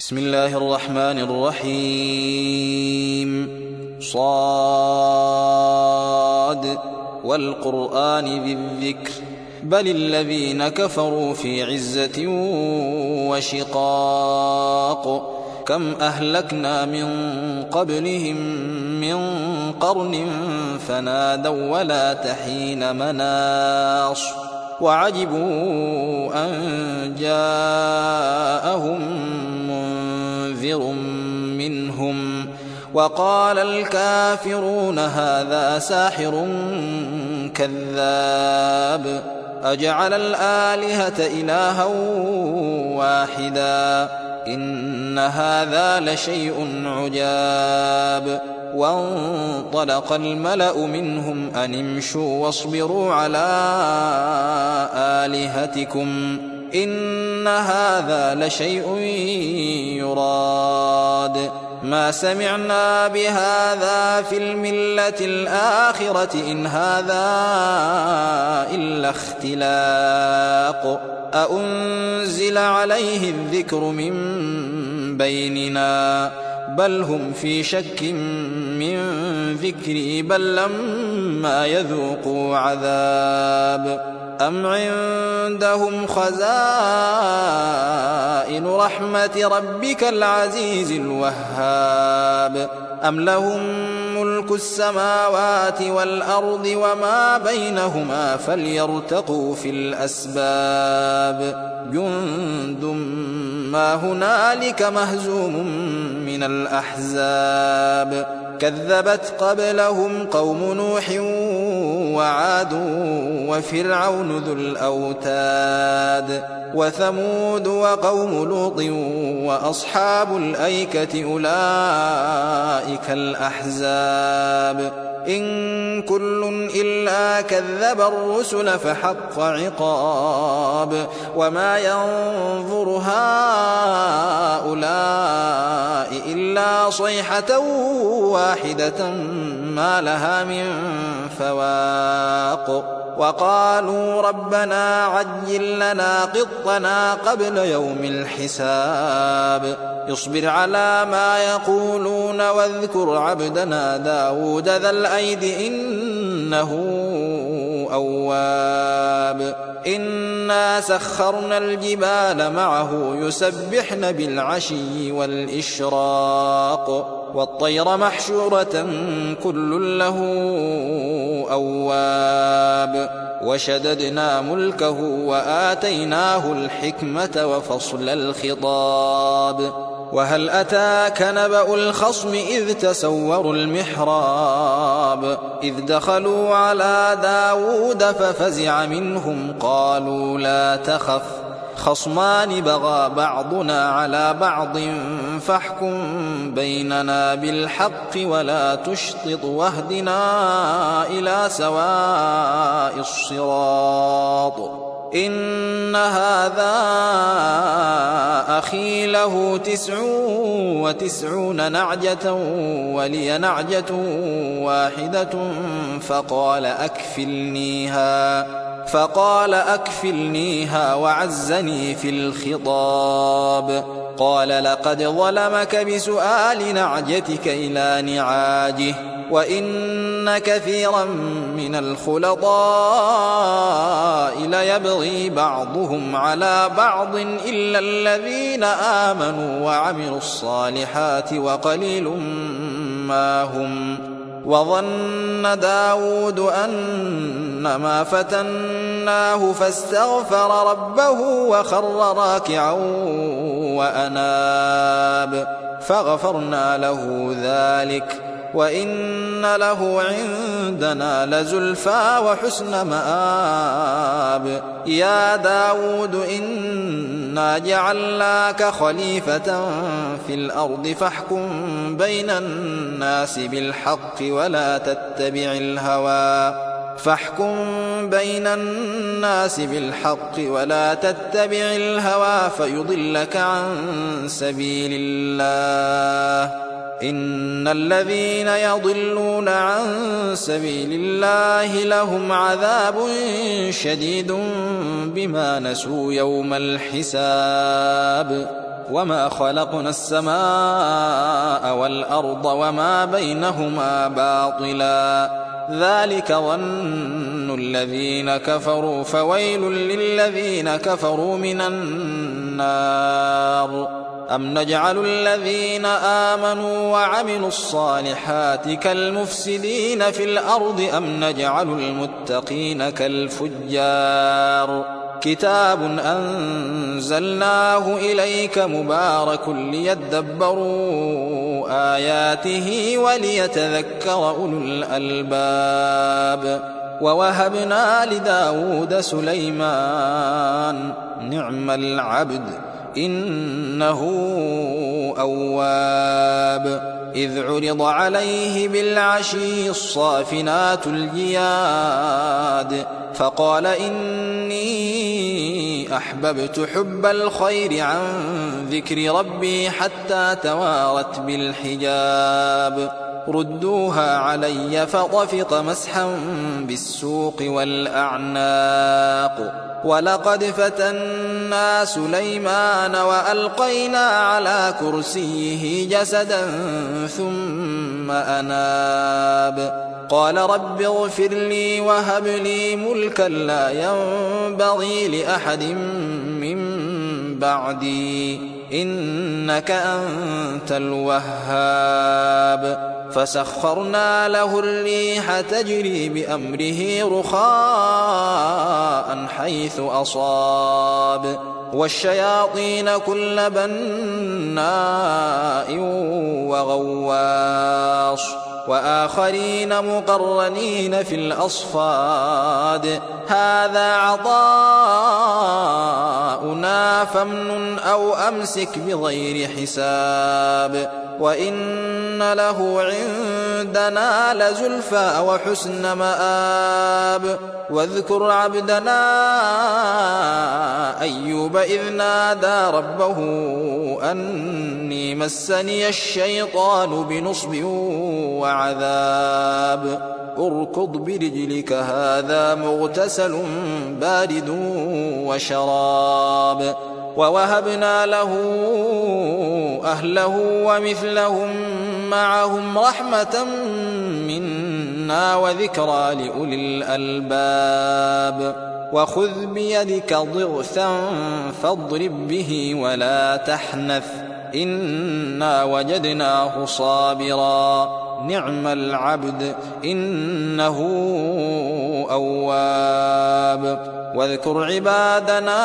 بسم الله الرحمن الرحيم. صاد والقرآن ذي الذكر بل الذين كفروا في عزة وشقاق كم أهلكنا من قبلهم من قرن فنادوا ولا تحين مناص وعجبوا أن جاءهم منذر منهم وقال الكافرون هذا ساحر كذاب أجعل الآلهة إلها واحدا إن هذا لشيء عجاب. وانطلق الملأ منهم أن امشوا واصبروا على آلهتكم إن هذا لشيء يراد ما سمعنا بهذا في الملة الآخرة إن هذا إلا اختلاق أأنزل عليه الذكر من بيننا بل هم في شك من ذكري بل لما يذوقوا عذاب أم عندهم خزائن رحمة ربك العزيز الوهاب أم لهم ملك السماوات والأرض وما بينهما فليرتقوا في الأسباب جند ما هنالك مهزوم من الأحزاب كذبت قبلهم قوم نوح وعاد وفرعون ذو الأوتاد وثمود وقوم لوط وأصحاب الأيكة أولئك الأحزاب إن كل إلا كذب الرسل فحق عقاب وما ينظر هؤلاء إلا صيحة واحدة ما لها من فواق وقالوا ربنا عجل لنا قطنا قبل يوم الحساب اصبر على ما يقولون واذكر عبدنا داود ذا الأيد إنه أواب إنا سخرنا الجبال معه يسبحن بالعشي والإشراق والطير محشورة كل له أواب وشددنا ملكه وآتيناه الحكمة وفصل الخطاب وهل أتاك نبأ الخصم إذ تسوروا المحراب إذ دخلوا على داود ففزع منهم قالوا لا تخف خصمان بغى بعضنا على بعض فاحكم بيننا بالحق ولا تشطط واهدنا إلى سواء الصراط إن هذا أخي له 99 نعجة ولي نعجة واحدة فقال أكفلنيها وعزني في الخطاب قال لقد ظلمك بسؤال نعجتك إلى نعاجه وإن كثيرا من الخلطاء ليبغي بعضهم على بعض إلا الذين آمنوا وعملوا الصالحات وقليل ما هم وظن داود أنما فتناه فاستغفر ربه وخر راكعا وأناب فغفرنا له ذلك وإن له عندنا لزلفى وحسن مآب يا داود إنا جعلناك خليفة في الأرض فاحكم بين الناس بالحق ولا تتبع الهوى فيضلك عن سبيل الله إن الذين يضلون عن سبيل الله لهم عذاب شديد بما نسوا يوم الحساب وما خلقنا السماء والأرض وما بينهما باطلا ذلك ظن الذين كفروا فويل للذين كفروا من النار أم نجعل الذين آمنوا وعملوا الصالحات كالمفسدين في الأرض أم نجعل المتقين كالفجار كتاب أنزلناه إليك مبارك ليدبروا آياته وليتذكر أولو الألباب ووهبنا لداود سليمان نعم العبد إنه أواب إذ عرض عليه بالعشي الصافنات الجياد فقال إني أحببت حب الخير عن ذكر ربي حتى توارت بالحجاب ردوها علي فطفق مسحا بالسوق والأعناق ولقد فتنا سليمان وألقينا على كرسيه جسدا ثم أناب قال رب اغفر لي وهب لي ملكا لا ينبغي لأحد من بعدي إنك أنت الوهاب فسخرنا له الريح تجري بأمره رخاء حيث أصاب والشياطين كل بناء وغواص وآخرين مقرنين في الأصفاد هذا عطاؤنا فامنن أو أمسك بغير حساب وإن له عندنا لزلفى وحسن مآب واذكر عبدنا أيوب إذ نادى ربه أني مسني الشيطان بنصب وعذاب اركض برجلك هذا مغتسل بارد وشراب ووهبنا له أهله ومثلهم معهم رحمة منا وذكرى لأولي الألباب وخذ بيدك ضغثا فاضرب به ولا تحنث إنا وجدناه صابرا نعم العبد إنه أواب واذكر عبادنا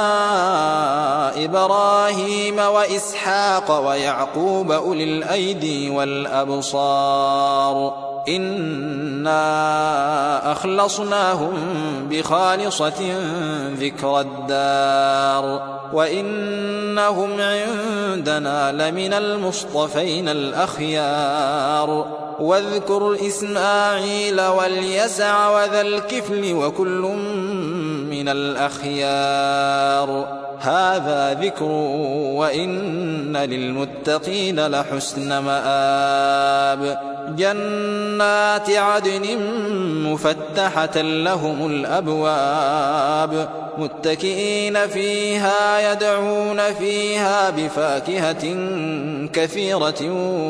إبراهيم وإسحاق ويعقوب أولي الأيدي والأبصار إنا أخلصناهم بخالصة ذكر الدار وإنهم عندنا لمن المصطفين الأخيار واذكر إسماعيل واليسع وذا الكفل وكل من الأخيار هذا ذكر وإن للمتقين لحسن مآب جنات عدن مفتحة لهم الأبواب متكئين فيها يدعون فيها بفاكهة كثيرة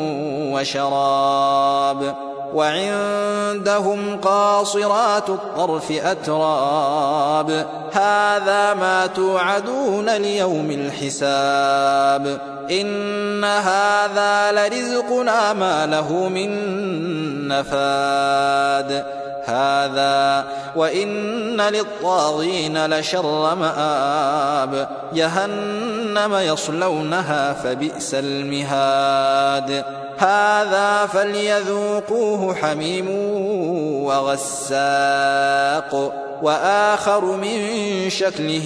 وشراب وعندهم قاصرات الطرف أتراب هذا ما توعدون ليوم الحساب إن هذا لرزقنا ما له من نفاد هذا وإن للطاغين لشر مآب جهنم يصلونها فبئس المهاد هذا فليذوقوه حميم وغساق وآخر من شكله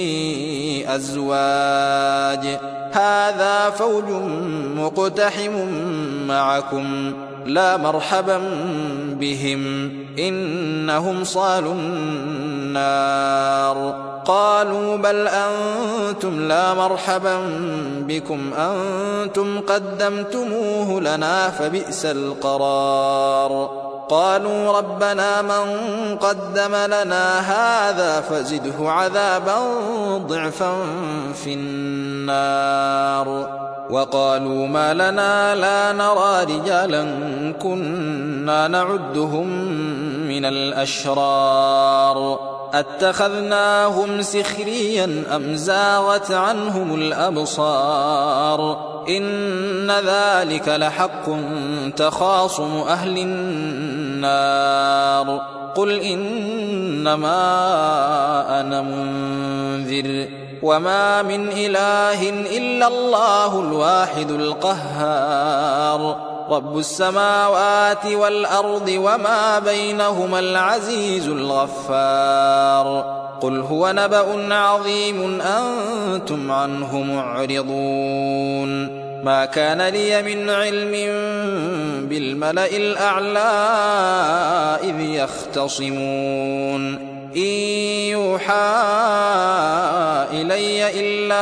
أزواج هذا فوج مقتحم معكم لا مرحبا بهم إنهم صالوا النار قالوا بل أنتم لا مرحبا بكم أنتم قدمتموه لنا فبئس القرار قالوا ربنا من قدم لنا هذا فزده عذابا ضعفا في النار. وقالوا ما لنا لا نرى رجالا كنا نعدهم من الأشرار أتخذناهم سخريا أم زاغت عنهم الأبصار إن ذلك لحق تخاصم أهل النار قل إنما أنا منذر وما من إله إلا الله الواحد القهار رب السماوات والأرض وما بينهما العزيز الغفار قل هو نبأ عظيم أنتم عنه معرضون ما كان لي من علم بالملأ الأعلى إذ يختصمون إن يوحى إلي إلا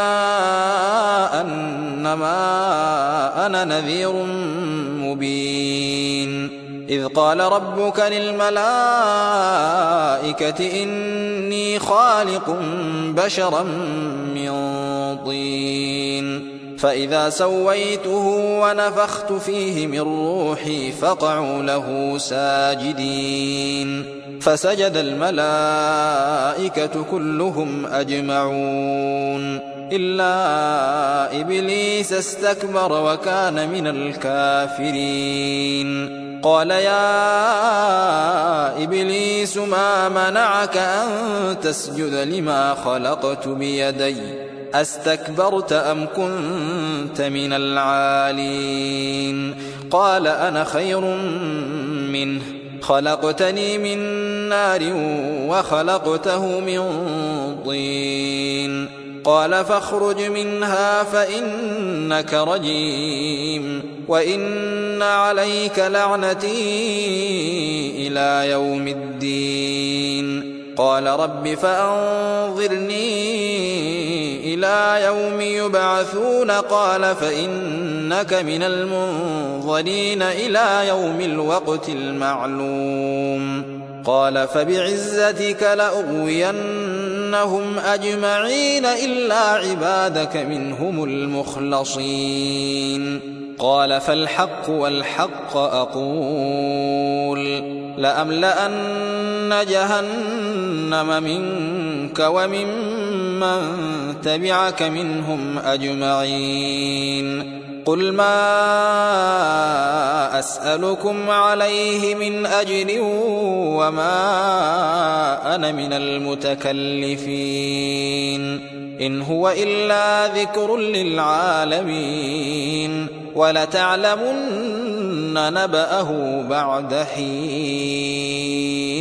أنما أنا نذير مبين إذ قال ربك للملائكة إني خالق بشرا من طين فإذا سويته ونفخت فيه من روحي فقعوا له ساجدين فسجد الملائكة كلهم أجمعون إلا إبليس استكبر وكان من الكافرين قال يا إبليس ما منعك أن تسجد لما خلقت بيدي أستكبرت أم كنت من العالين قال أنا خير منه خلقتني من نار وخلقته من طين قال فاخرج منها فإنك رجيم وإن عليك لعنتي إلى يوم الدين قال رب فأنظرني إلى يوم يبعثون قال فإنك من المنظرين إلى يوم الوقت المعلوم قال فبعزتك لأغوينهم أجمعين إلا عبادك منهم المخلصين قال فالحق والحق أقول لأملأن جهنم منك وممن تبعك منهم أجمعين قل ما أسألكم عليه من أجر وما أنا من المتكلفين إن هو إلا ذكر للعالمين ولتعلمن نبأه بعد حين